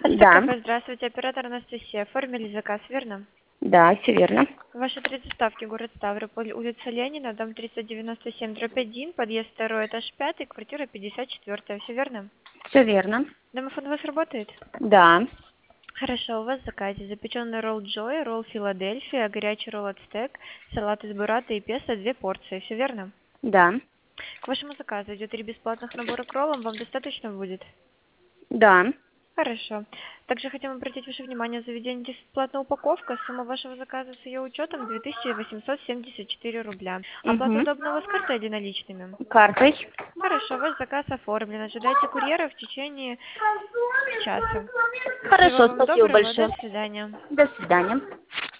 Да, СТКП, здравствуйте, оператор Анастасия. Оформили заказ, верно? да, все верно. Ваши три доставки, город Ставрополь, улица Ленина, дом 397, дробь 1, подъезд 2, этаж 5, квартира 54, все верно? Все верно. Домофон у вас работает? Да, Хорошо, у вас в заказе запеченный ролл Джой, ролл Филадельфия, горячий ролл Ацтек, салат из буррата и песто, 2 порции, все верно? да, К вашему заказу идет 3 бесплатных набора к роллам, вам достаточно будет? да. Хорошо. Также хотим обратить ваше внимание, заведение бесплатная упаковка. Сумма вашего заказа с ее учетом 2874 рубля. Оплата Угу. удобна у вас картой или наличными? Картой. Хорошо, ваш заказ оформлен. Ожидайте курьера в течение часа. Всего Хорошо, вам спасибо доброго, до большое. свидания. До свидания.